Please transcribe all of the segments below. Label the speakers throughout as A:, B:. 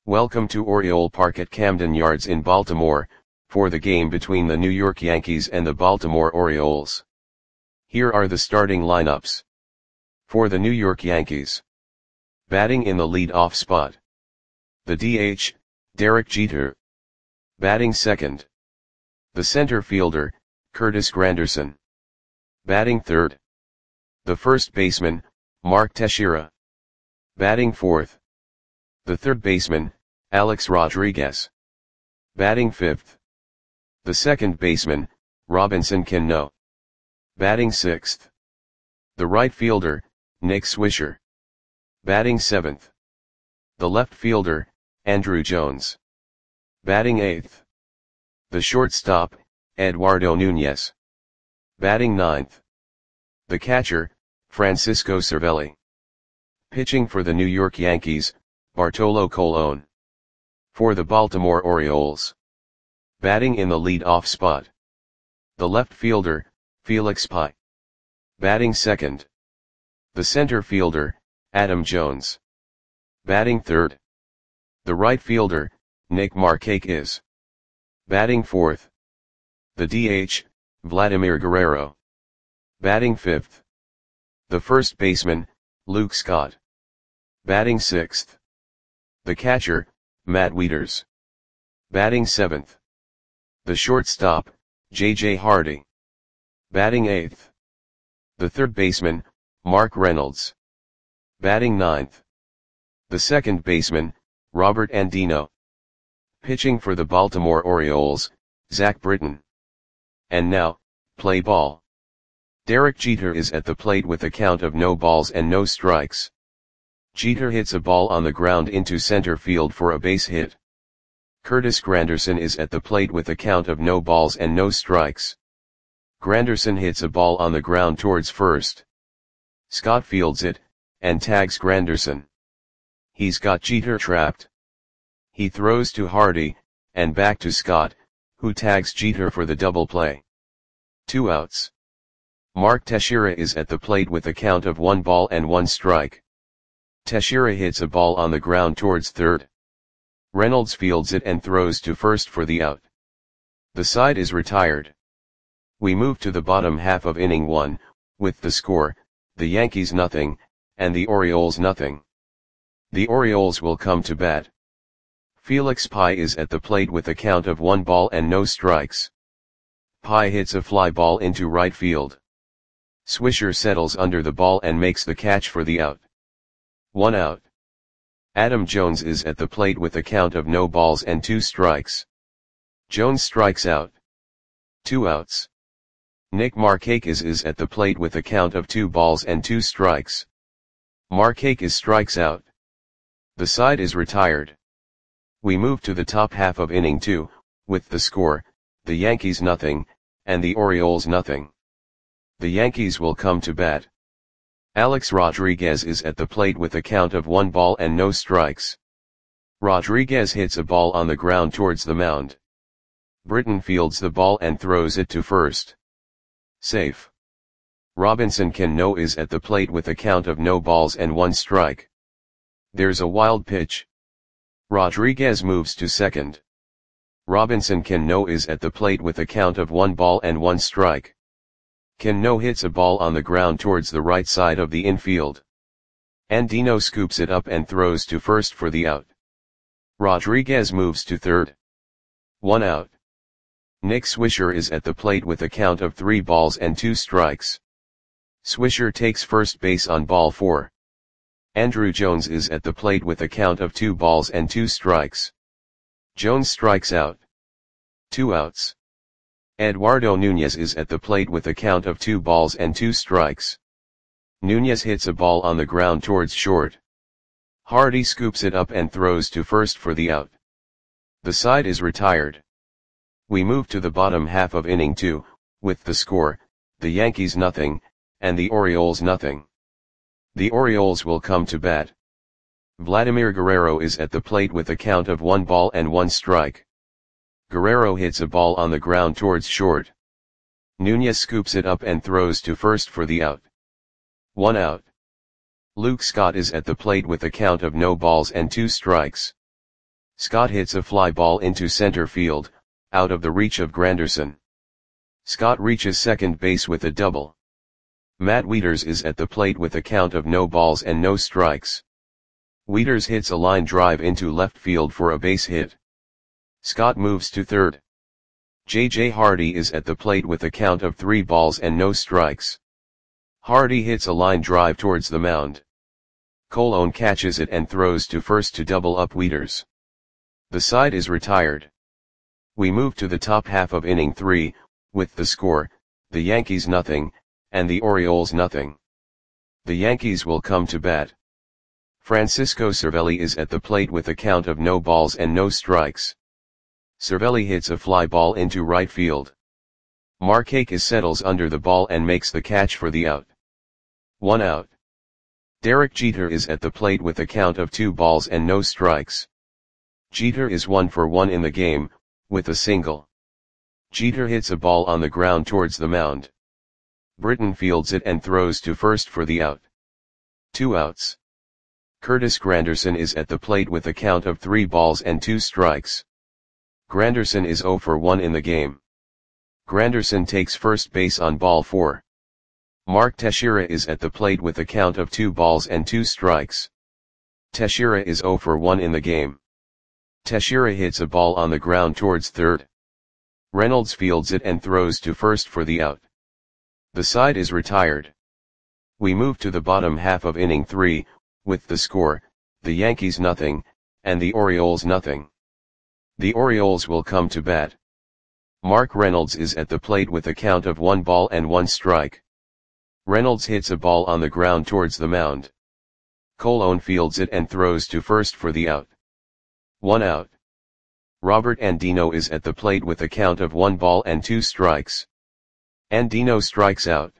A: Welcome to Oriole Park at Camden Yards in Baltimore, for the game between the New York Yankees and the Baltimore Orioles. Here are the starting lineups. For the New York Yankees. Batting in the lead-off spot. The DH, Derek Jeter. Batting second. The center fielder, Curtis Granderson. Batting third. The first baseman, Mark Teixeira. Batting fourth. The third baseman, Alex Rodriguez. Batting fifth. The second baseman, Robinson Cano. Batting sixth. The right fielder, Nick Swisher. Batting seventh. The left fielder, Andruw Jones. Batting eighth. The shortstop, Eduardo Nunez. Batting ninth. The catcher, Francisco Cervelli. Pitching for the New York Yankees, Bartolo Colon. For the Baltimore Orioles. Batting in the lead-off spot. The left fielder, Felix Pie. Batting second. The center fielder, Adam Jones. Batting third. The right fielder, Nick Markakis. Batting fourth. The DH, Vladimir Guerrero. Batting fifth. The first baseman, Luke Scott. Batting sixth. The catcher, Matt Wieters. Batting seventh. The shortstop, J.J. Hardy. Batting eighth. The third baseman, Mark Reynolds. Batting ninth. The second baseman, Robert Andino. Pitching for the Baltimore Orioles, Zach Britton. And now, play ball. Derek Jeter is at the plate with a count of no balls and no strikes. Jeter hits a ball on the ground into center field for a base hit. Curtis Granderson is at the plate with a count of no balls and no strikes. Granderson hits a ball on the ground towards first. Scott fields it, and tags Granderson. He's got Jeter trapped. He throws to Hardy, and back to Scott, who tags Jeter for the double play. 2 outs. Mark Teixeira is at the plate with a count of 1 ball and 1 strike. Teixeira hits a ball on the ground towards third. Reynolds fields it and throws to first for the out. The side is retired. We move to the bottom half of inning 1, with the score, the Yankees nothing, and the Orioles nothing. The Orioles will come to bat. Felix Pie is at the plate with a count of 1 ball and no strikes. Pie hits a fly ball into right field. Swisher settles under the ball and makes the catch for the out. 1 out. Adam Jones is at the plate with a count of no balls and 2 strikes. Jones strikes out. 2 outs. Nick Markakis is at the plate with a count of 2 balls and 2 strikes. Markakis strikes out. The side is retired. We move to the top half of inning 2, with the score, the Yankees nothing, and the Orioles nothing. The Yankees will come to bat. Alex Rodriguez is at the plate with a count of 1 ball and no strikes. Rodriguez hits a ball on the ground towards the mound. Britton fields the ball and throws it to first. Safe. Robinson Cano is at the plate with a count of no balls and 1 strike. There's a wild pitch. Rodriguez moves to second. Robinson Cano is at the plate with a count of 1 ball and 1 strike. Cano hits a ball on the ground towards the right side of the infield. Andino scoops it up and throws to first for the out. Rodriguez moves to third. 1 out. Nick Swisher is at the plate with a count of 3 balls and 2 strikes. Swisher takes first base on ball 4. Andruw Jones is at the plate with a count of 2 balls and 2 strikes. Jones strikes out. 2 outs. Eduardo Nunez is at the plate with a count of 2 balls and 2 strikes. Nunez hits a ball on the ground towards short. Hardy scoops it up and throws to first for the out. The side is retired. We move to the bottom half of inning 2, with the score, the Yankees nothing, and the Orioles nothing. The Orioles will come to bat. Vladimir Guerrero is at the plate with a count of 1 ball and 1 strike. Guerrero hits a ball on the ground towards short. Nunez scoops it up and throws to first for the out. 1 out. Luke Scott is at the plate with a count of no balls and 2 strikes. Scott hits a fly ball into center field, out of the reach of Granderson. Scott reaches second base with a double. Matt Wieters is at the plate with a count of no balls and no strikes. Wieters hits a line drive into left field for a base hit. Scott moves to third. J.J. Hardy is at the plate with a count of 3 balls and no strikes. Hardy hits a line drive towards the mound. Colon catches it and throws to first to double up Wieters. The side is retired. We move to the top half of inning 3, with the score, the Yankees nothing, and the Orioles nothing. The Yankees will come to bat. Francisco Cervelli is at the plate with a count of no balls and no strikes. Cervelli hits a fly ball into right field. Markakis settles under the ball and makes the catch for the out. 1 out. Derek Jeter is at the plate with a count of 2 balls and no strikes. Jeter is 1 for 1 in the game, with a single. Jeter hits a ball on the ground towards the mound. Britton fields it and throws to first for the out. 2 outs. Curtis Granderson is at the plate with a count of 3 balls and 2 strikes. Granderson is 0 for 1 in the game. Granderson takes first base on ball 4. Mark Teixeira is at the plate with a count of 2 balls and 2 strikes. Teixeira is 0 for 1 in the game. Teixeira hits a ball on the ground towards third. Reynolds fields it and throws to first for the out. The side is retired. We move to the bottom half of inning 3, with the score, the Yankees nothing, and the Orioles nothing. The Orioles will come to bat. Mark Reynolds is at the plate with a count of 1 ball and 1 strike. Reynolds hits a ball on the ground towards the mound. Colon fields it and throws to first for the out. 1 out. Robert Andino is at the plate with a count of 1 ball and 2 strikes. Andino strikes out.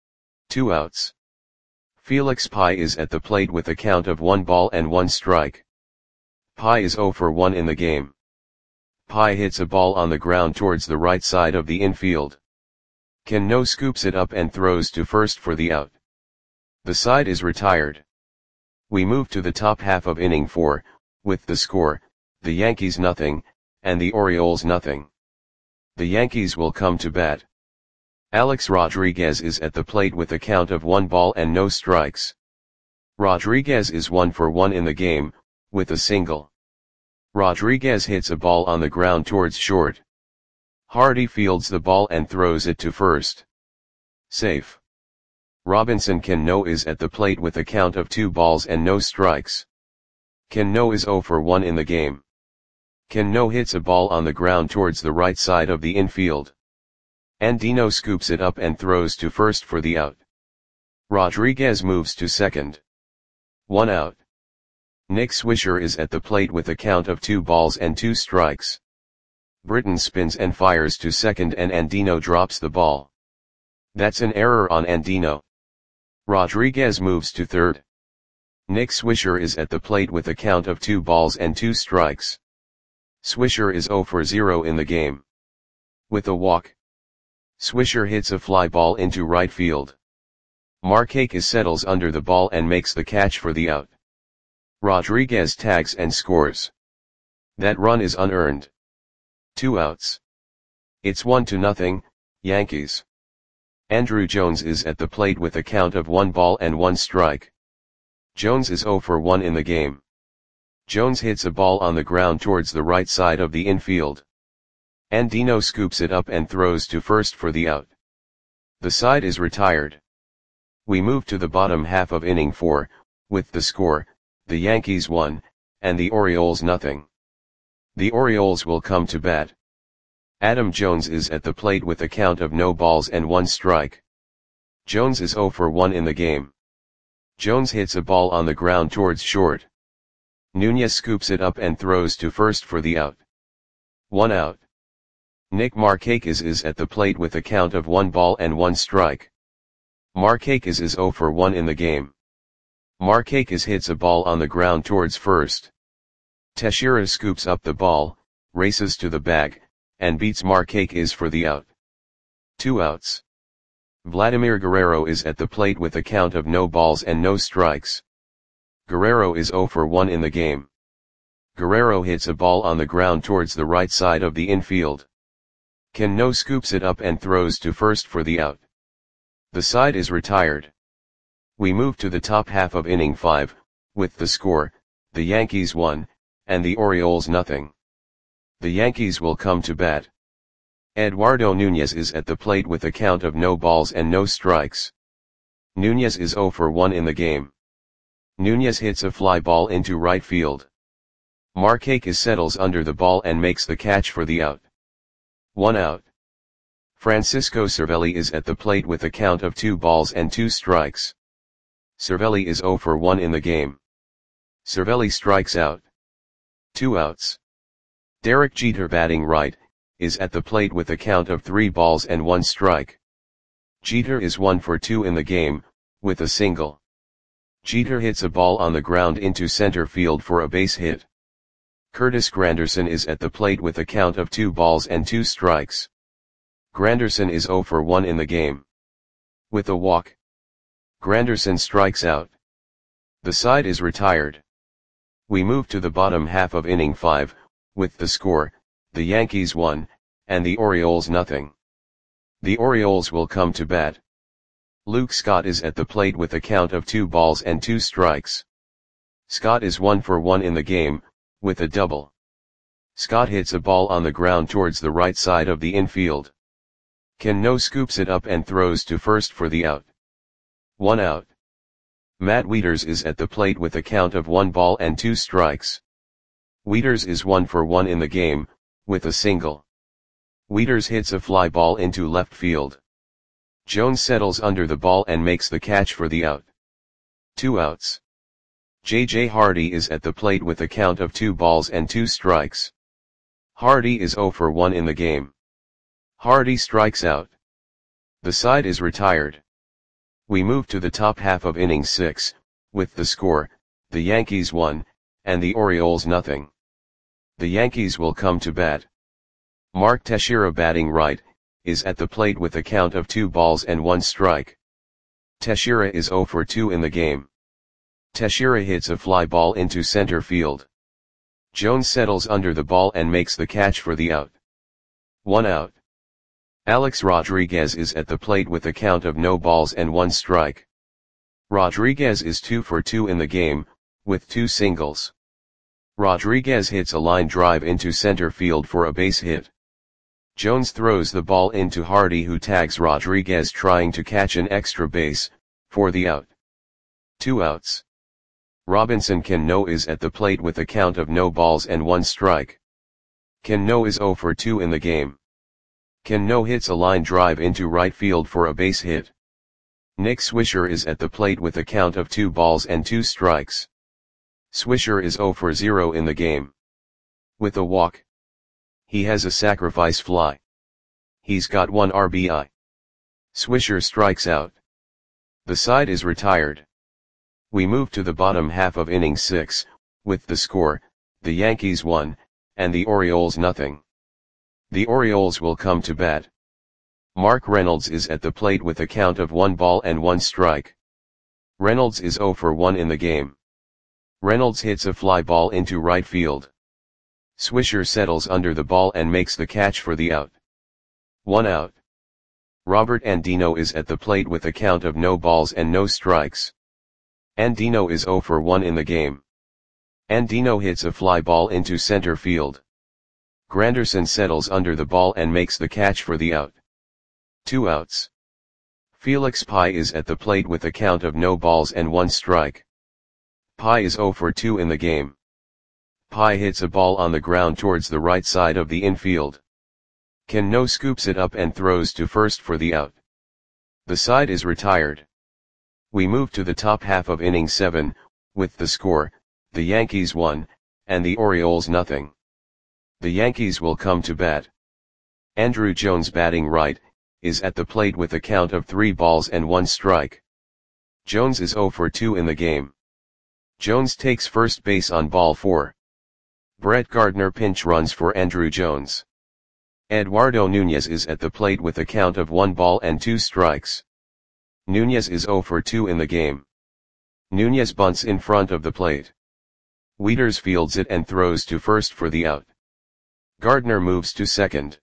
A: 2 outs. Felix Pye is at the plate with a count of 1 ball and 1 strike. Pye is 0 for 1 in the game. Pye hits a ball on the ground towards the right side of the infield. Cano scoops it up and throws to first for the out. The side is retired. We move to the top half of inning 4, with the score, the Yankees nothing, and the Orioles nothing. The Yankees will come to bat. Alex Rodriguez is at the plate with a count of 1 ball and no strikes. Rodriguez is 1 for 1 in the game, with a single. Rodriguez hits a ball on the ground towards short. Hardy fields the ball and throws it to first. Safe. Robinson Cano is at the plate with a count of 2 balls and no strikes. Cano is 0 for 1 in the game. Cano hits a ball on the ground towards the right side of the infield. Andino scoops it up and throws to first for the out. Rodriguez moves to second. 1 out. Nick Swisher is at the plate with a count of 2 balls and 2 strikes. Britton spins and fires to second and Andino drops the ball. That's an error on Andino. Rodriguez moves to third. Nick Swisher is at the plate with a count of 2 balls and 2 strikes. Swisher is 0 for 0 in the game. With a walk. Swisher hits a fly ball into right field. Markakis settles under the ball and makes the catch for the out. Rodriguez tags and scores. That run is unearned. 2 outs. It's 1-0, Yankees. Andruw Jones is at the plate with a count of 1 ball and 1 strike. Jones is 0 for 1 in the game. Jones hits a ball on the ground towards the right side of the infield. Andino scoops it up and throws to first for the out. The side is retired. We move to the bottom half of inning 4, with the score, the Yankees 1, and the Orioles nothing. The Orioles will come to bat. Adam Jones is at the plate with a count of no balls and 1 strike. Jones is 0 for 1 in the game. Jones hits a ball on the ground towards short. Nunez scoops it up and throws to first for the out. 1 out. Nick Markakis is at the plate with a count of 1 ball and 1 strike. Markakis is 0 for 1 in the game. Markakis hits a ball on the ground towards first. Teixeira scoops up the ball, races to the bag, and beats Markakis for the out. 2 outs. Vladimir Guerrero is at the plate with a count of no balls and no strikes. Guerrero is 0 for 1 in the game. Guerrero hits a ball on the ground towards the right side of the infield. Cano scoops it up and throws to first for the out. The side is retired. We move to the top half of inning 5, with the score, the Yankees 1, and the Orioles nothing. The Yankees will come to bat. Eduardo Nunez is at the plate with a count of no balls and no strikes. Nunez is 0 for 1 in the game. Nunez hits a fly ball into right field. Markakis settles under the ball and makes the catch for the out. 1 out. Francisco Cervelli is at the plate with a count of 2 balls and 2 strikes. Cervelli is 0 for 1 in the game. Cervelli strikes out. 2 outs. Derek Jeter, batting right, is at the plate with a count of 3 balls and 1 strike. Jeter is 1 for 2 in the game, with a single. Jeter hits a ball on the ground into center field for a base hit. Curtis Granderson is at the plate with a count of 2 balls and 2 strikes. Granderson is 0 for 1 in the game. With a walk, Granderson strikes out. The side is retired. We move to the bottom half of inning 5, with the score, the Yankees 1, and the Orioles nothing. The Orioles will come to bat. Luke Scott is at the plate with a count of 2 balls and 2 strikes. Scott is 1 for 1 in the game, with a double. Scott hits a ball on the ground towards the right side of the infield. Cano scoops it up and throws to first for the out. 1 out. Matt Wieters is at the plate with a count of 1 ball and 2 strikes. Wieters is 1 for 1 in the game, with a single. Wieters hits a fly ball into left field. Jones settles under the ball and makes the catch for the out. 2 outs. J.J. Hardy is at the plate with a count of 2 balls and 2 strikes. Hardy is 0 for 1 in the game. Hardy strikes out. The side is retired. We move to the top half of inning 6, with the score, the Yankees 1, and the Orioles nothing. The Yankees will come to bat. Mark Teixeira, batting right, is at the plate with a count of 2 balls and 1 strike. Teixeira is 0 for 2 in the game. Teixeira hits a fly ball into center field. Jones settles under the ball and makes the catch for the out. 1 out. Alex Rodriguez is at the plate with a count of no balls and 1 strike. Rodriguez is 2 for 2 in the game, with 2 singles. Rodriguez hits a line drive into center field for a base hit. Jones throws the ball into Hardy, who tags Rodriguez trying to catch an extra base, for the out. 2 outs. Robinson Cano is at the plate with a count of no balls and 1 strike. Cano is 0 for 2 in the game. Cano hits a line drive into right field for a base hit. Nick Swisher is at the plate with a count of 2 balls and 2 strikes. Swisher is 0 for 0 in the game. With a walk, he has a sacrifice fly. He's got 1 RBI. Swisher strikes out. The side is retired. We move to the bottom half of inning 6, with the score, the Yankees 1, and the Orioles nothing. The Orioles will come to bat. Mark Reynolds is at the plate with a count of 1 ball and 1 strike. Reynolds is 0 for 1 in the game. Reynolds hits a fly ball into right field. Swisher settles under the ball and makes the catch for the out. 1 out. Robert Andino is at the plate with a count of no balls and no strikes. Andino is 0 for 1 in the game. Andino hits a fly ball into center field. Granderson settles under the ball and makes the catch for the out. 2 outs. Felix Pie is at the plate with a count of no balls and 1 strike. Pie is 0 for 2 in the game. Pie hits a ball on the ground towards the right side of the infield. Cano scoops it up and throws to first for the out. The side is retired. We move to the top half of inning 7, with the score, the Yankees 1, and the Orioles nothing. The Yankees will come to bat. Andrew Jones, batting right, is at the plate with a count of 3 balls and 1 strike. Jones is 0 for 2 in the game. Jones takes first base on ball 4. Brett Gardner pinch runs for Andrew Jones. Eduardo Nunez is at the plate with a count of 1 ball and 2 strikes. Nunez is 0 for 2 in the game. Nunez bunts in front of the plate. Wieters fields it and throws to first for the out. Gardner moves to second.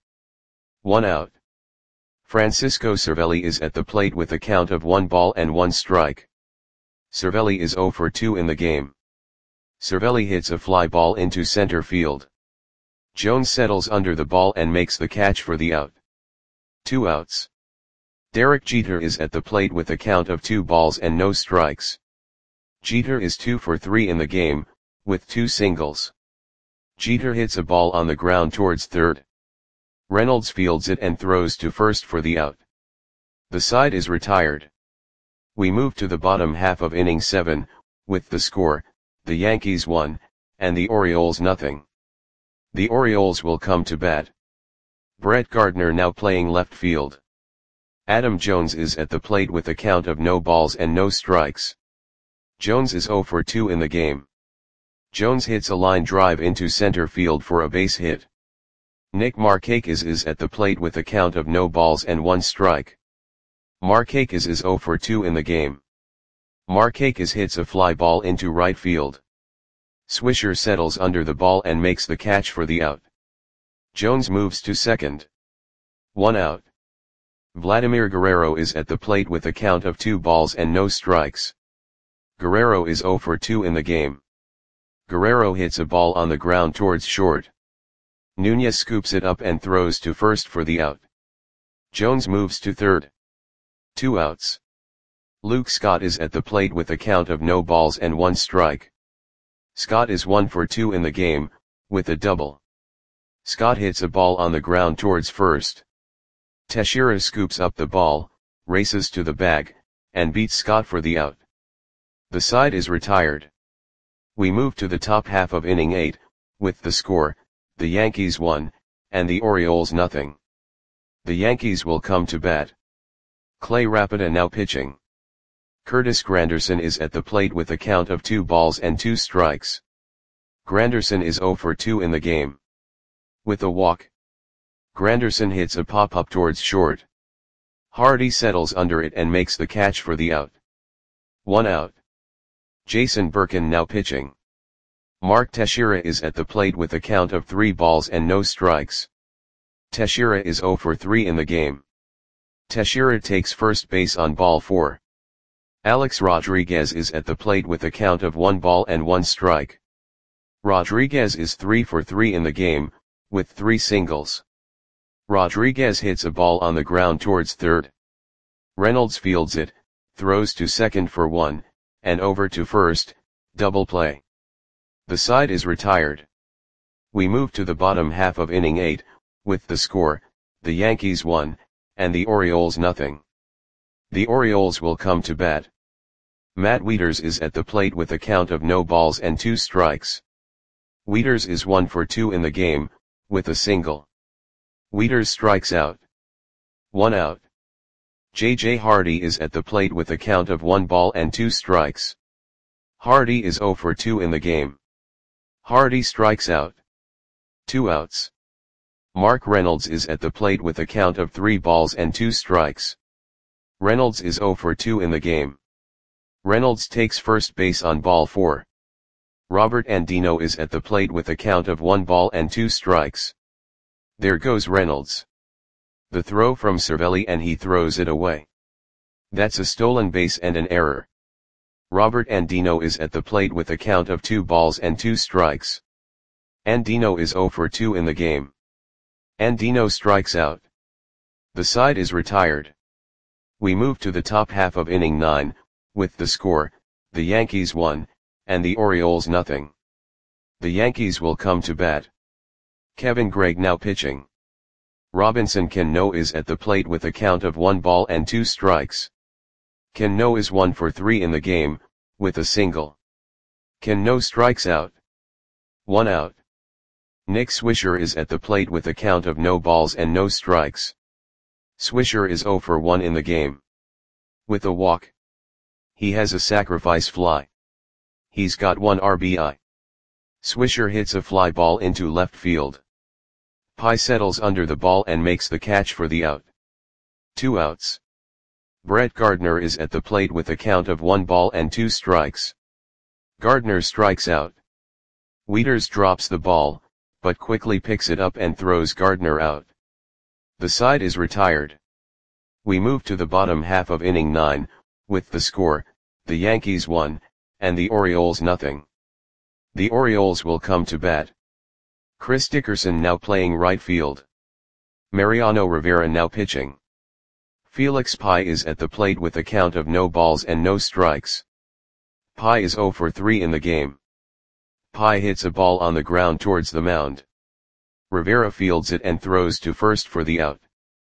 A: 1 out. Francisco Cervelli is at the plate with a count of 1 ball and 1 strike. Cervelli is 0 for 2 in the game. Cervelli hits a fly ball into center field. Jones settles under the ball and makes the catch for the out. 2 outs. Derek Jeter is at the plate with a count of 2 balls and no strikes. Jeter is 2 for 3 in the game, with 2 singles. Jeter hits a ball on the ground towards third. Reynolds fields it and throws to first for the out. The side is retired. We move to the bottom half of inning 7, with the score, the Yankees 1, and the Orioles nothing. The Orioles will come to bat. Brett Gardner now playing left field. Adam Jones is at the plate with a count of no balls and no strikes. Jones is 0 for 2 in the game. Jones hits a line drive into center field for a base hit. Nick Markakis is at the plate with a count of no balls and 1 strike. Markakis is 0 for 2 in the game. Markakis hits a fly ball into right field. Swisher settles under the ball and makes the catch for the out. Jones moves to second. 1 out. Vladimir Guerrero is at the plate with a count of 2 balls and no strikes. Guerrero is 0 for 2 in the game. Guerrero hits a ball on the ground towards short. Nunez scoops it up and throws to first for the out. Jones moves to third. 2 outs. Luke Scott is at the plate with a count of no balls and 1 strike. Scott is 1 for 2 in the game, with a double. Scott hits a ball on the ground towards first. Teixeira scoops up the ball, races to the bag, and beats Scott for the out. The side is retired. We move to the top half of inning 8, with the score, the Yankees 1, and the Orioles nothing. The Yankees will come to bat. Clay Rapida now pitching. Curtis Granderson is at the plate with a count of 2 balls and 2 strikes. Granderson is 0 for 2 in the game. With a walk. Granderson hits a pop-up towards short. Hardy settles under it and makes the catch for the out. 1 out. Jason Birkin now pitching. Mark Teixeira is at the plate with a count of 3 balls and no strikes. Teixeira is 0 for 3 in the game. Teixeira takes first base on ball 4. Alex Rodriguez is at the plate with a count of 1 ball and 1 strike. Rodriguez is 3 for 3 in the game, with 3 singles. Rodriguez hits a ball on the ground towards third. Reynolds fields it, throws to second for 1, and over to first, double play. The side is retired. We move to the bottom half of inning 8, with the score, the Yankees 1, and the Orioles nothing. The Orioles will come to bat. Matt Wieters is at the plate with a count of no balls and 2 strikes. Wieters is 1 for 2 in the game, with a single. Wieters strikes out. 1 out. J.J. Hardy is at the plate with a count of 1 ball and 2 strikes. Hardy is 0 for 2 in the game. Hardy strikes out. 2 outs. Mark Reynolds is at the plate with a count of 3 balls and 2 strikes. Reynolds is 0 for 2 in the game. Reynolds takes first base on ball 4. Robert Andino is at the plate with a count of 1 ball and 2 strikes. There goes Reynolds. The throw from Cervelli and he throws it away. That's a stolen base and an error. Robert Andino is at the plate with a count of 2 balls and 2 strikes. Andino is 0 for 2 in the game. Andino strikes out. The side is retired. We move to the top half of inning 9, with the score, the Yankees 1, and the Orioles nothing. The Yankees will come to bat. Kevin Gregg now pitching. Robinson Cano is at the plate with a count of 1 ball and 2 strikes. Cano is 1 for 3 in the game, with a single. Cano strikes out. 1 out. Nick Swisher is at the plate with a count of no balls and no strikes. Swisher is 0 for 1 in the game. With a walk. He has a sacrifice fly. He's got 1 RBI. Swisher hits a fly ball into left field. Pye settles under the ball and makes the catch for the out. 2 outs. Brett Gardner is at the plate with a count of 1 ball and 2 strikes. Gardner strikes out. Wieters drops the ball, but quickly picks it up and throws Gardner out. The side is retired. We move to the bottom half of inning 9, with the score, the Yankees 1, and the Orioles nothing. The Orioles will come to bat. Chris Dickerson now playing right field. Mariano Rivera now pitching. Felix Pie is at the plate with a count of no balls and no strikes. Pie is 0 for 3 in the game. Pie hits a ball on the ground towards the mound. Rivera fields it and throws to first for the out.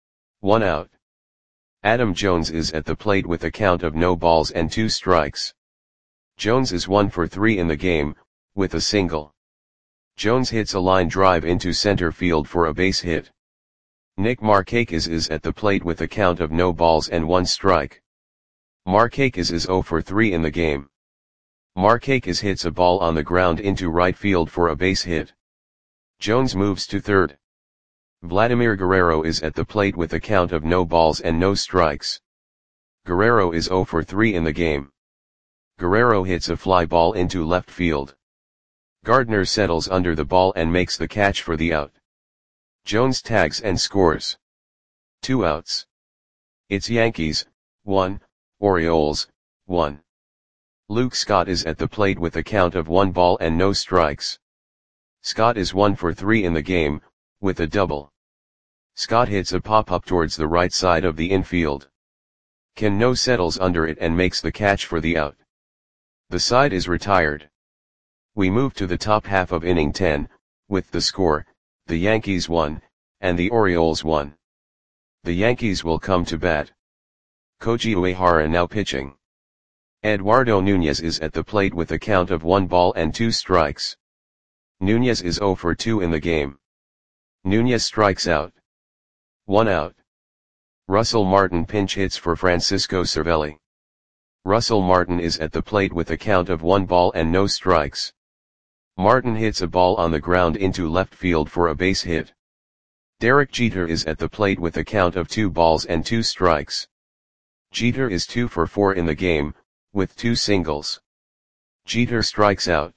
A: 1 out. Adam Jones is at the plate with a count of no balls and 2 strikes. Jones is 1 for 3 in the game, with a single. Jones hits a line drive into center field for a base hit. Nick Markakis is at the plate with a count of no balls and 1 strike. Markakis is 0 for 3 in the game. Markakis hits a ball on the ground into right field for a base hit. Jones moves to third. Vladimir Guerrero is at the plate with a count of no balls and no strikes. Guerrero is 0 for 3 in the game. Guerrero hits a fly ball into left field. Gardner settles under the ball and makes the catch for the out. Jones tags and scores. 2 outs. It's Yankees, 1, Orioles, 1. Luke Scott is at the plate with a count of 1 ball and no strikes. Scott is 1 for 3 in the game, with a double. Scott hits a pop-up towards the right side of the infield. Cano settles under it and makes the catch for the out. The side is retired. We move to the top half of inning 10, with the score, the Yankees 1, and the Orioles 1. The Yankees will come to bat. Koji Uehara now pitching. Eduardo Nunez is at the plate with a count of 1 ball and 2 strikes. Nunez is 0 for 2 in the game. Nunez strikes out. 1 out. Russell Martin pinch hits for Francisco Cervelli. Russell Martin is at the plate with a count of 1 ball and no strikes. Martin hits a ball on the ground into left field for a base hit. Derek Jeter is at the plate with a count of 2 balls and 2 strikes. Jeter is 2 for 4 in the game, with 2 singles. Jeter strikes out.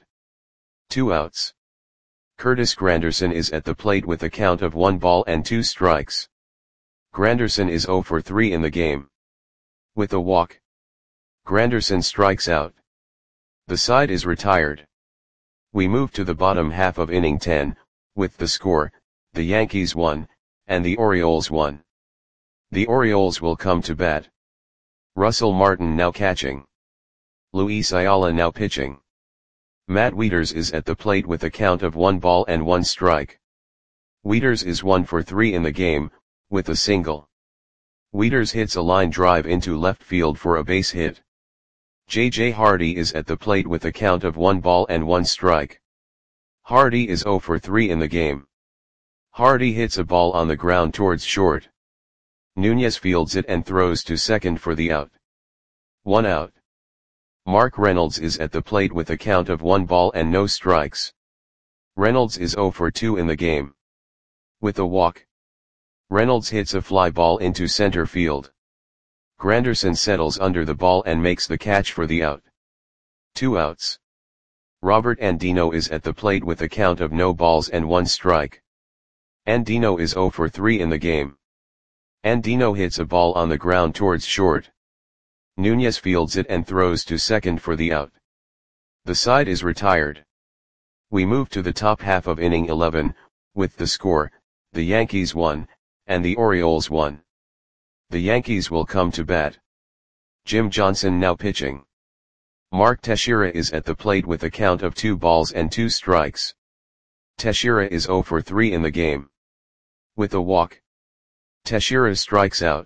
A: 2 outs. Curtis Granderson is at the plate with a count of 1 ball and 2 strikes. Granderson is 0 for 3 in the game. With a walk. Granderson strikes out. The side is retired. We move to the bottom half of inning 10, with the score, the Yankees 1, and the Orioles 1. The Orioles will come to bat. Russell Martin now catching. Luis Ayala now pitching. Matt Wieters is at the plate with a count of 1 ball and 1 strike. Wieters is 1 for 3 in the game, with a single. Wieters hits a line drive into left field for a base hit. J.J. Hardy is at the plate with a count of 1 ball and 1 strike. Hardy is 0 for 3 in the game. Hardy hits a ball on the ground towards short. Nunez fields it and throws to second for the out. 1 out. Mark Reynolds is at the plate with a count of 1 ball and no strikes. Reynolds is 0 for 2 in the game. With a walk. Reynolds hits a fly ball into center field. Granderson settles under the ball and makes the catch for the out. 2 outs. Robert Andino is at the plate with a count of no balls and 1 strike. Andino is 0 for 3 in the game. Andino hits a ball on the ground towards short. Nunez fields it and throws to second for the out. The side is retired. We move to the top half of inning 11, with the score, the Yankees 1, and the Orioles 1. The Yankees will come to bat. Jim Johnson now pitching. Mark Teixeira is at the plate with a count of 2 balls and 2 strikes. Teixeira is 0 for 3 in the game. With a walk. Teixeira strikes out.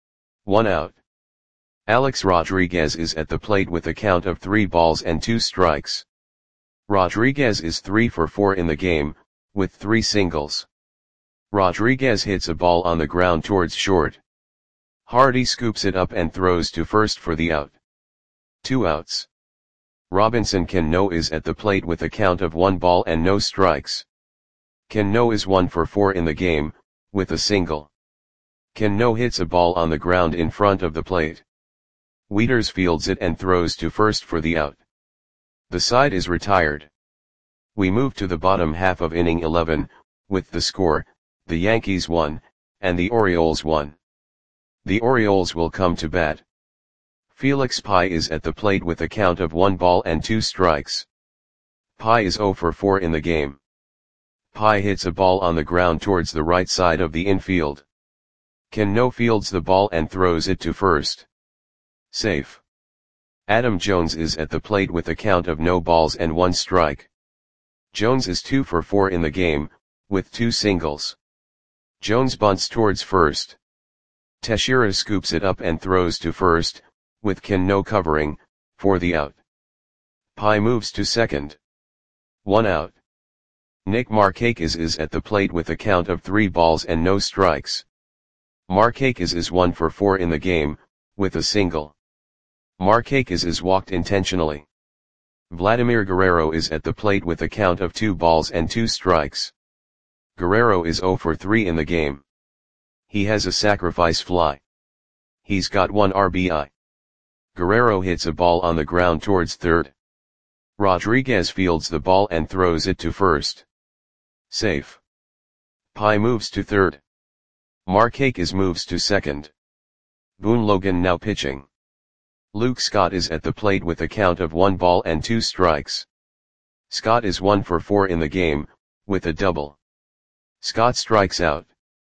A: 1 out. Alex Rodriguez is at the plate with a count of 3 balls and 2 strikes. Rodriguez is 3 for 4 in the game, with 3 singles. Rodriguez hits a ball on the ground towards short. Hardy scoops it up and throws to first for the out. 2 outs. Robinson Cano is at the plate with a count of 1 ball and no strikes. Cano is 1 for 4 in the game, with a single. Cano hits a ball on the ground in front of the plate. Wieters fields it and throws to first for the out. The side is retired. We move to the bottom half of inning 11, with the score, the Yankees won, and the Orioles won. The Orioles will come to bat. Felix Pie is at the plate with a count of 1 ball and 2 strikes. Pie is 0 for 4 in the game. Pie hits a ball on the ground towards the right side of the infield. Cano fields the ball and throws it to first. Safe. Adam Jones is at the plate with a count of no balls and 1 strike. Jones is 2 for 4 in the game, with 2 singles. Jones bunts towards first. Teixeira scoops it up and throws to first, with Cano covering, for the out. Pie moves to second. 1 out. Nick Markakis is at the plate with a count of 3 balls and no strikes. Markakis is 1 for 4 in the game, with a single. Markakis is walked intentionally. Vladimir Guerrero is at the plate with a count of 2 balls and 2 strikes. Guerrero is 0 for 3 in the game. He has a sacrifice fly. He's got 1 RBI. Guerrero hits a ball on the ground towards third. Rodriguez fields the ball and throws it to first. Safe. Pie moves to third. Markakis moves to second. Boone Logan now pitching. Luke Scott is at the plate with a count of 1 ball and 2 strikes. Scott is 1 for 4 in the game, with a double. Scott strikes out.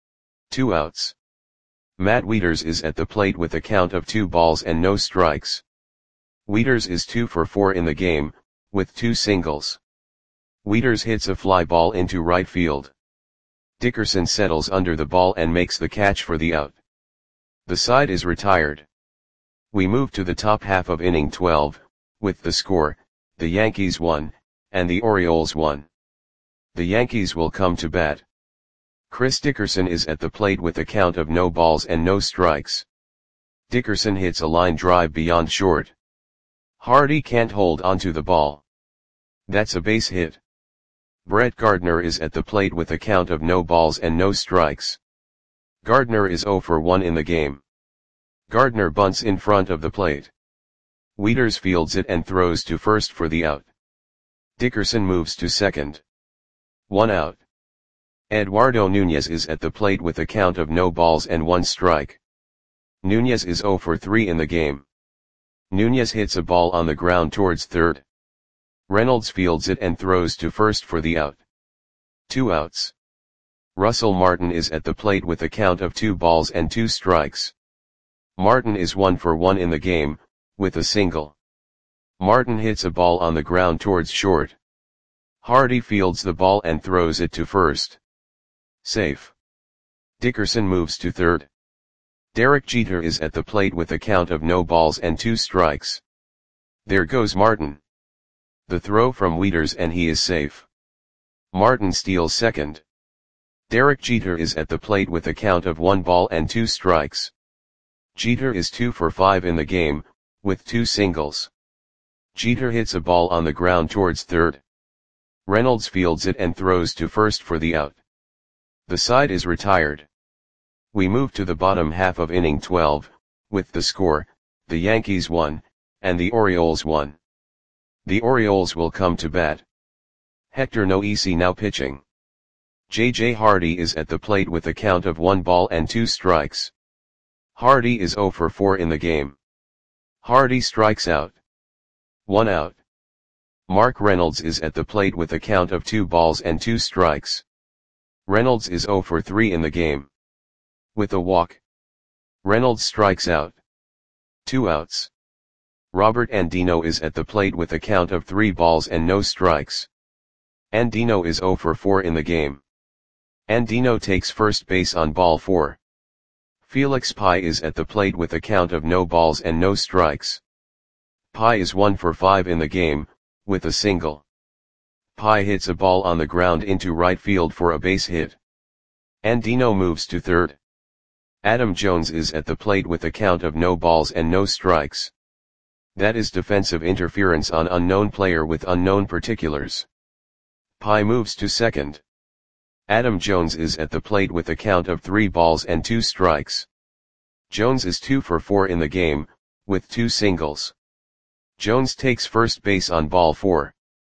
A: 2 outs. Matt Wieters is at the plate with a count of 2 balls and no strikes. Wieters is 2 for 4 in the game, with 2 singles. Wieters hits a fly ball into right field. Dickerson settles under the ball and makes the catch for the out. The side is retired. We move to the top half of inning 12, with the score, the Yankees won, and the Orioles won. The Yankees will come to bat. Chris Dickerson is at the plate with a count of no balls and no strikes. Dickerson hits a line drive beyond short. Hardy can't hold onto the ball. That's a base hit. Brett Gardner is at the plate with a count of no balls and no strikes. Gardner is 0 for 1 in the game. Gardner bunts in front of the plate. Wieters fields it and throws to first for the out. Dickerson moves to second. 1 out. Eduardo Nunez is at the plate with a count of no balls and 1 strike. Nunez is 0 for 3 in the game. Nunez hits a ball on the ground towards third. Reynolds fields it and throws to first for the out. 2 outs. Russell Martin is at the plate with a count of 2 balls and 2 strikes. Martin is 1 for 1 in the game, with a single. Martin hits a ball on the ground towards short. Hardy fields the ball and throws it to first. Safe. Dickerson moves to third. Derek Jeter is at the plate with a count of no balls and 2 strikes. There goes Martin. The throw from Wieters and he is safe. Martin steals second. Derek Jeter is at the plate with a count of 1 ball and 2 strikes. Jeter is 2 for 5 in the game, with 2 singles. Jeter hits a ball on the ground towards third. Reynolds fields it and throws to first for the out. The side is retired. We move to the bottom half of inning 12, with the score, the Yankees won, and the Orioles won. The Orioles will come to bat. Hector Noesi now pitching. J.J. Hardy is at the plate with a count of 1 ball and 2 strikes. Hardy is 0 for 4 in the game. Hardy strikes out. 1 out. Mark Reynolds is at the plate with a count of 2 balls and 2 strikes. Reynolds is 0 for 3 in the game. With a walk. Reynolds strikes out. 2 outs. Robert Andino is at the plate with a count of 3 balls and no strikes. Andino is 0 for 4 in the game. Andino takes first base on ball 4. Felix Pie is at the plate with a count of no balls and no strikes. Pie is 1 for 5 in the game, with a single. Pie hits a ball on the ground into right field for a base hit. Andino moves to third. Adam Jones is at the plate with a count of no balls and no strikes. That is defensive interference on unknown player with unknown particulars. Pie moves to second. Adam Jones is at the plate with a count of 3 balls and 2 strikes. Jones is 2 for 4 in the game, with 2 singles. Jones takes first base on ball 4.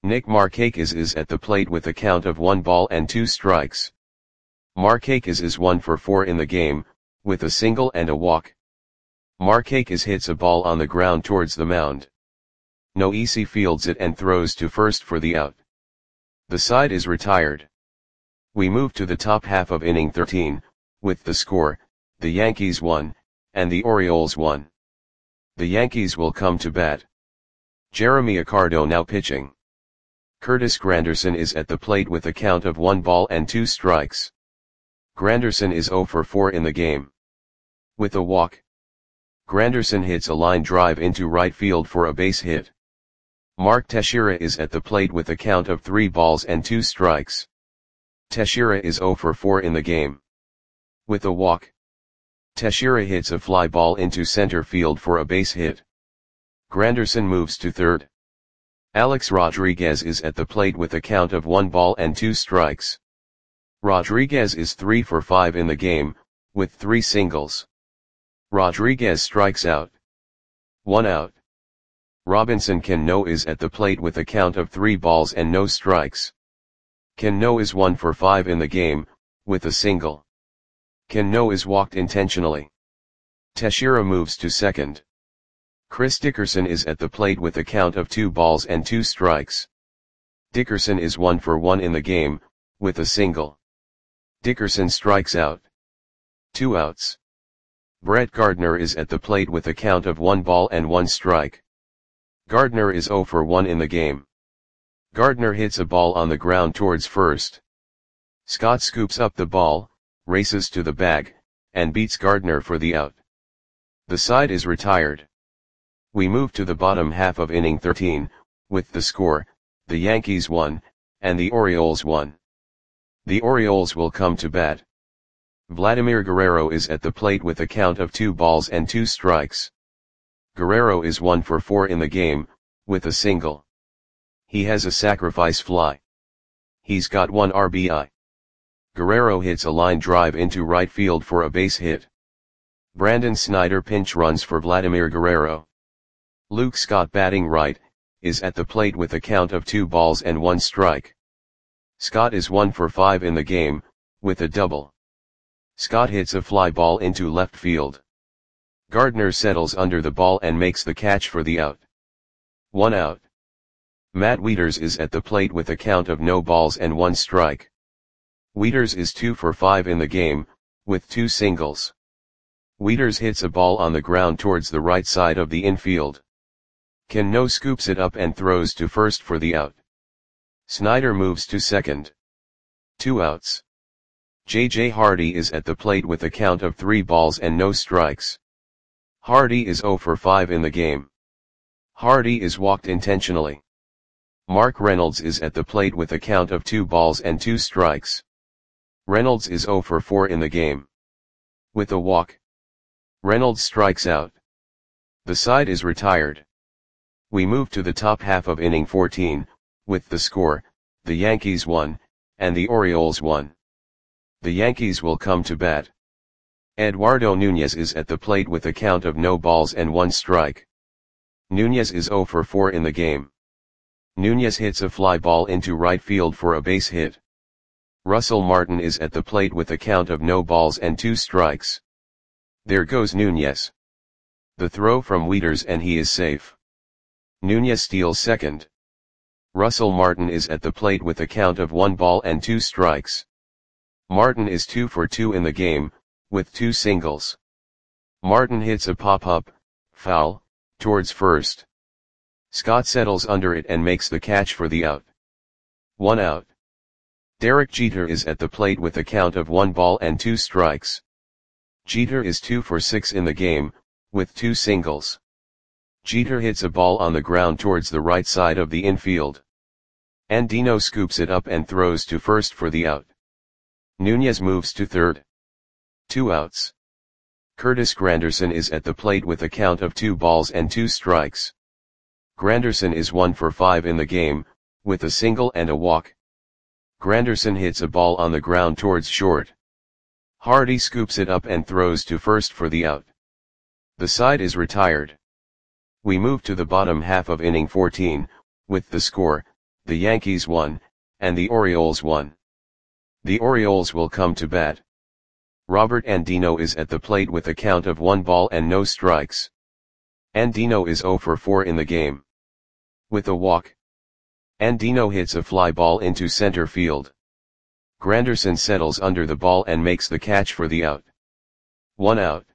A: Nick Markakis is at the plate with a count of 1 ball and 2 strikes. Markakis is 1 for 4 in the game, with a single and a walk. Markakis hits a ball on the ground towards the mound. Noesi fields it and throws to first for the out. The side is retired. We move to the top half of inning 13, with the score, the Yankees 1, and the Orioles 1. The Yankees will come to bat. Jeremy Accardo now pitching. Curtis Granderson is at the plate with a count of 1 ball and 2 strikes. Granderson is 0 for 4 in the game. With a walk. Granderson hits a line drive into right field for a base hit. Mark Teixeira is at the plate with a count of 3 balls and 2 strikes. Teixeira is 0 for 4 in the game. With a walk. Teixeira hits a fly ball into center field for a base hit. Granderson moves to third. Alex Rodriguez is at the plate with a count of 1 ball and 2 strikes. Rodriguez is 3 for 5 in the game, with 3 singles. Rodriguez strikes out. 1 out. Robinson Cano is at the plate with a count of 3 balls and no strikes. Cano is 1 for 5 in the game, with a single. Cano is walked intentionally. Teixeira moves to second. Chris Dickerson is at the plate with a count of 2 balls and 2 strikes. Dickerson is 1 for 1 in the game, with a single. Dickerson strikes out. 2 outs. Brett Gardner is at the plate with a count of 1 ball and 1 strike. Gardner is 0 for 1 in the game. Gardner hits a ball on the ground towards first. Scott scoops up the ball, races to the bag, and beats Gardner for the out. The side is retired. We move to the bottom half of inning 13, with the score, the Yankees 1, and the Orioles 1. The Orioles will come to bat. Vladimir Guerrero is at the plate with a count of 2 balls and 2 strikes. Guerrero is 1 for 4 in the game, with a single. He has a sacrifice fly. He's got 1 RBI. Guerrero hits a line drive into right field for a base hit. Brandon Snyder pinch runs for Vladimir Guerrero. Luke Scott batting right, is at the plate with a count of 2 balls and 1 strike. Scott is 1 for 5 in the game, with a double. Scott hits a fly ball into left field. Gardner settles under the ball and makes the catch for the out. 1 out. Matt Wieters is at the plate with a count of no balls and 1 strike. Wieters is 2 for 5 in the game, with 2 singles. Wieters hits a ball on the ground towards the right side of the infield. Cano scoops it up and throws to first for the out. Snyder moves to second. 2 outs. J.J. Hardy is at the plate with a count of 3 balls and no strikes. Hardy is 0 for 5 in the game. Hardy is walked intentionally. Mark Reynolds is at the plate with a count of 2 balls and 2 strikes. Reynolds is 0 for 4 in the game. With a walk. Reynolds strikes out. The side is retired. We move to the top half of inning 14, with the score, the Yankees 1, and the Orioles 1. The Yankees will come to bat. Eduardo Nunez is at the plate with a count of no balls and 1 strike. Nunez is 0 for 4 in the game. Nunez hits a fly ball into right field for a base hit. Russell Martin is at the plate with a count of no balls and 2 strikes. There goes Nunez. The throw from Wieters and he is safe. Nunez steals second. Russell Martin is at the plate with a count of 1 ball and 2 strikes. Martin is 2 for 2 in the game, with 2 singles. Martin hits a pop-up, foul, towards first. Scott settles under it and makes the catch for the out. 1 out. Derek Jeter is at the plate with a count of 1 ball and 2 strikes. Jeter is 2 for 6 in the game, with 2 singles. Jeter hits a ball on the ground towards the right side of the infield. Andino scoops it up and throws to first for the out. Nunez moves to third. 2 outs. Curtis Granderson is at the plate with a count of 2 balls and 2 strikes. Granderson is 1 for 5 in the game, with a single and a walk. Granderson hits a ball on the ground towards short. Hardy scoops it up and throws to first for the out. The side is retired. We move to the bottom half of inning 14, with the score, the Yankees won, and the Orioles won. The Orioles will come to bat. Robert Andino is at the plate with a count of 1 ball and no strikes. Andino is 0 for 4 in the game. With a walk, Andino hits a fly ball into center field. Granderson settles under the ball and makes the catch for the out. 1 out.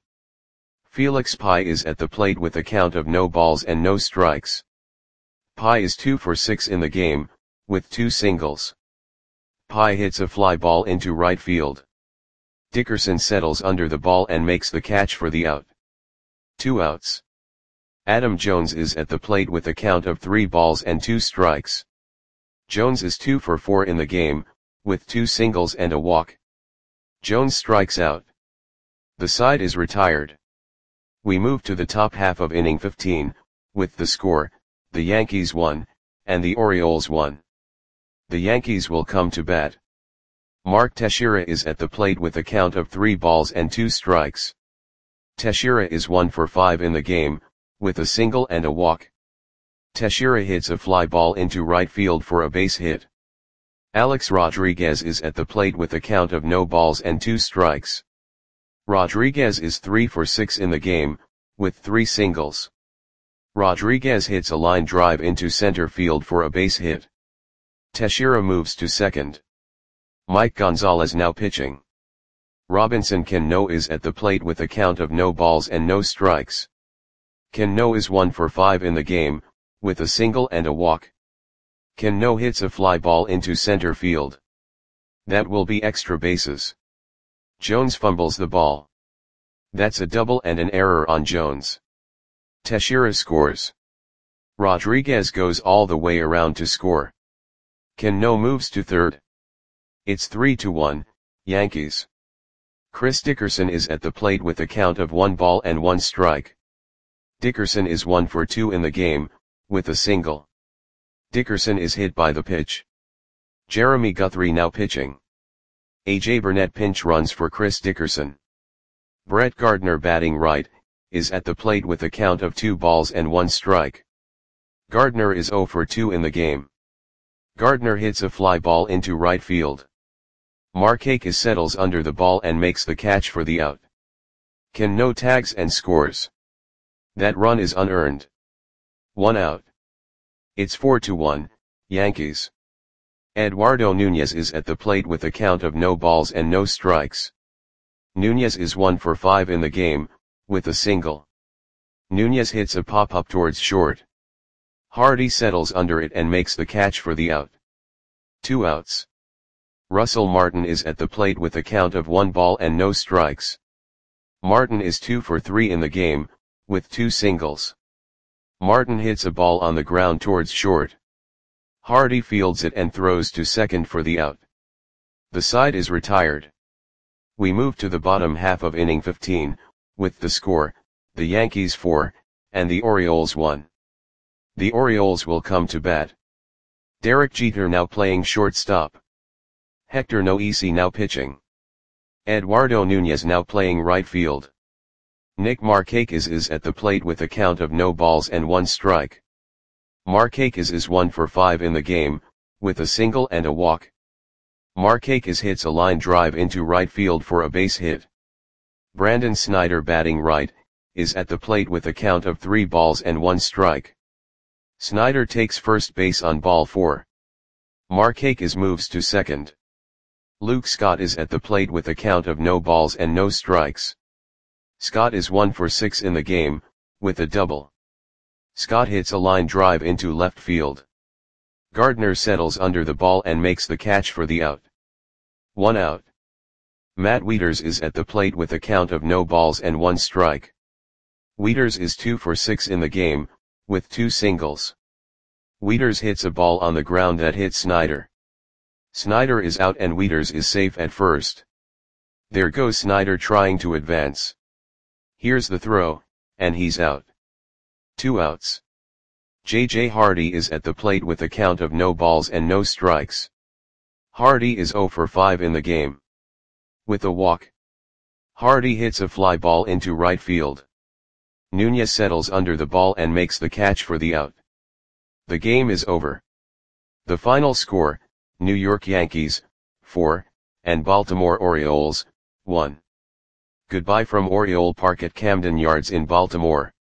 A: Felix Pie is at the plate with a count of no balls and no strikes. Pie is 2 for 6 in the game, with 2 singles. Pie hits a fly ball into right field. Dickerson settles under the ball and makes the catch for the out. 2 outs. Adam Jones is at the plate with a count of 3 balls and 2 strikes. Jones is 2 for 4 in the game, with 2 singles and a walk. Jones strikes out. The side is retired. We move to the top half of inning 15, with the score, the Yankees won, and the Orioles won. The Yankees will come to bat. Mark Teixeira is at the plate with a count of 3 balls and 2 strikes. Teixeira is 1 for 5 in the game, with a single and a walk. Teixeira hits a fly ball into right field for a base hit. Alex Rodriguez is at the plate with a count of no balls and 2 strikes. Rodriguez is 3 for 6 in the game, with 3 singles. Rodriguez hits a line drive into center field for a base hit. Teixeira moves to second. Mike Gonzalez now pitching. Robinson Cano is at the plate with a count of no balls and no strikes. Cano is 1 for 5 in the game, with a single and a walk. Cano hits a fly ball into center field. That will be extra bases. Jones fumbles the ball. That's a double and an error on Jones. Teixeira scores. Rodriguez goes all the way around to score. Cano moves to third. It's 3-1, Yankees. Chris Dickerson is at the plate with a count of 1 ball and 1 strike. Dickerson is 1 for 2 in the game, with a single. Dickerson is hit by the pitch. Jeremy Guthrie now pitching. A.J. Burnett pinch runs for Chris Dickerson. Brett Gardner batting right, is at the plate with a count of 2 balls and 1 strike. Gardner is 0 for 2 in the game. Gardner hits a fly ball into right field. Markakis settles under the ball and makes the catch for the out. Cano tags and scores. That run is unearned. 1 out. It's 4-1, Yankees. Eduardo Nunez is at the plate with a count of no balls and no strikes. Nunez is 1 for 5 in the game, with a single. Nunez hits a pop-up towards short. Hardy settles under it and makes the catch for the out. 2 outs. Russell Martin is at the plate with a count of 1 ball and no strikes. Martin is 2 for 3 in the game, with 2 singles. Martin hits a ball on the ground towards short. Hardy fields it and throws to second for the out. The side is retired. We move to the bottom half of inning 15, with the score, the Yankees 4, and the Orioles 1. The Orioles will come to bat. Derek Jeter now playing shortstop. Hector Noesi now pitching. Eduardo Nunez now playing right field. Nick Markakis is at the plate with a count of no balls and 1 strike. Markakis is 1 for 5 in the game, with a single and a walk. Markakis hits a line drive into right field for a base hit. Brandon Snyder batting right, is at the plate with a count of 3 balls and 1 strike. Snyder takes first base on ball 4. Markakis moves to second. Luke Scott is at the plate with a count of no balls and no strikes. Scott is 1 for 6 in the game, with a double. Scott hits a line drive into left field. Gardner settles under the ball and makes the catch for the out. 1 out. Matt Wieters is at the plate with a count of no balls and 1 strike. Wieters is 2 for 6 in the game, with 2 singles. Wieters hits a ball on the ground that hits Snyder. Snyder is out and Wieters is safe at first. There goes Snyder trying to advance. Here's the throw, and he's out. 2 outs. J.J. Hardy is at the plate with a count of no balls and no strikes. Hardy is 0 for 5 in the game. With a walk, Hardy hits a fly ball into right field. Nunez settles under the ball and makes the catch for the out. The game is over. The final score, New York Yankees, 4, and Baltimore Orioles, 1. Goodbye from Oriole Park at Camden Yards in Baltimore.